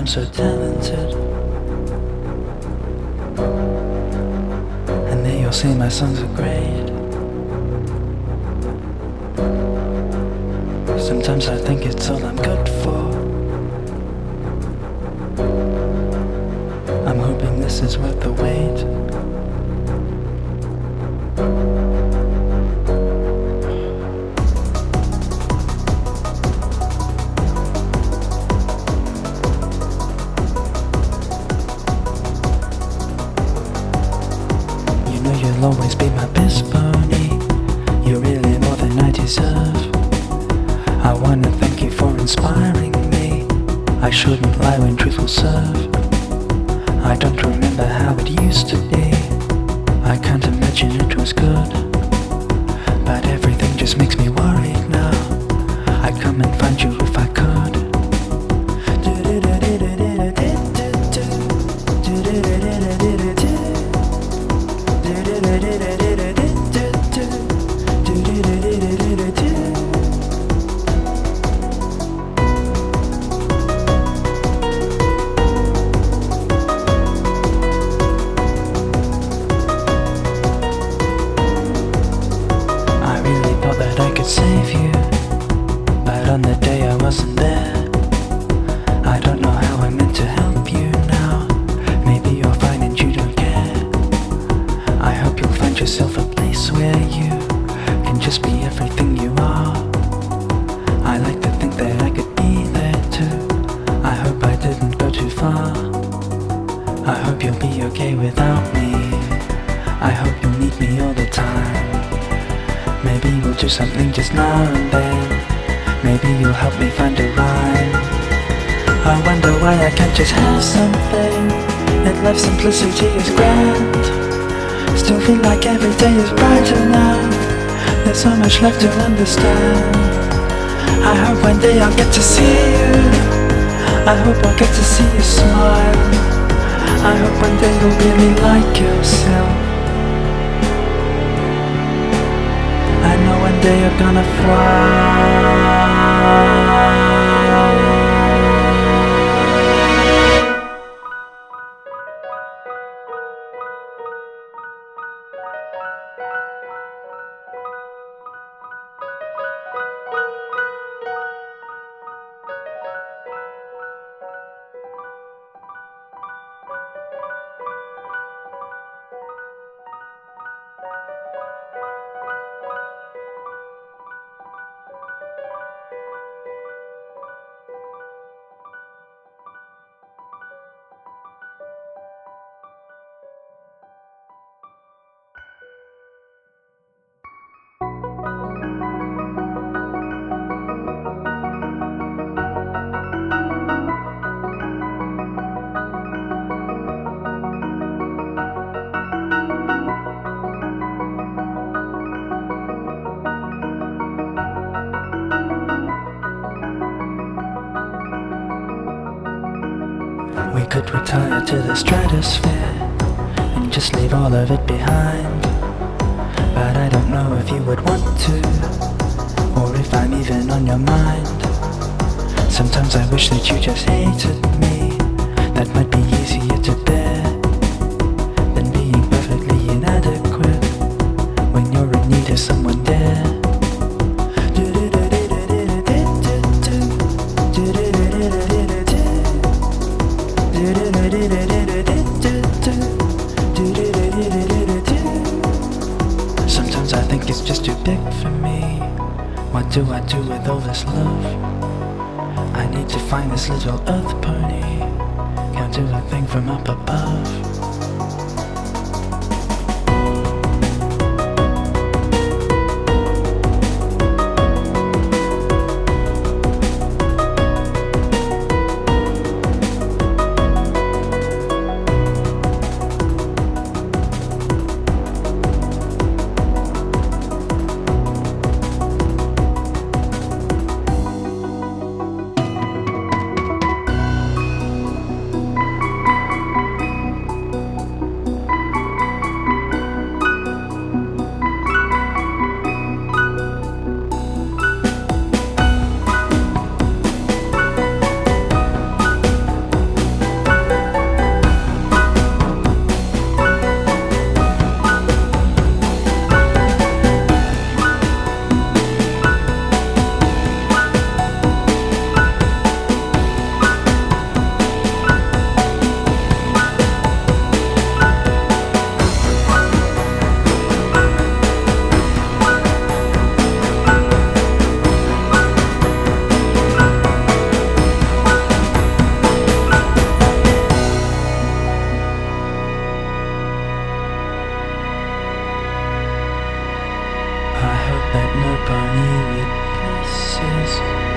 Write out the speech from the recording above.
so talented. And they all say my songs are great. Sometimes I think it's all I'm good for. I'm hoping this is worth the wait. You know you'll always be my best pony. You're really more than I deserve. I wanna thank you for inspiring me. I shouldn't lie when truth will serve. I don't remember how it used to be. I can't imagine it was good. But everything just makes me worried now. I'd come and find you if I could. Save you, but on the day I wasn't there. I don't know how I meant to help you now. Maybe you're fine and you don't care. I hope you'll find yourself a place where you can just be everything you are. I like to think that I could be there too. I hope I didn't go too far. I hope you'll be okay without me. I hope you'll need me all the time. Maybe we'll do something just now and then. Maybe you'll help me find a rhyme. I wonder why I can't just have something. That life's simplicity is grand. Still feel like every day is brighter now. There's so much left to understand. I hope one day I'll get to see you. I hope I'll get to see you smile. I hope one day you'll really like yourself. I know one day you're gonna fly. We could retire to the stratosphere and just leave all of it behind. But I don't know if you would want to, or if I'm even on your mind. Sometimes I wish that you just hated me. That might be easier to bear than being perfectly inadequate when you're in need of someone there. Sometimes I think it's just too big for me. What do I do with all this love? I need to find this little earth pony. Can't do a thing from up above. letting up on you with places.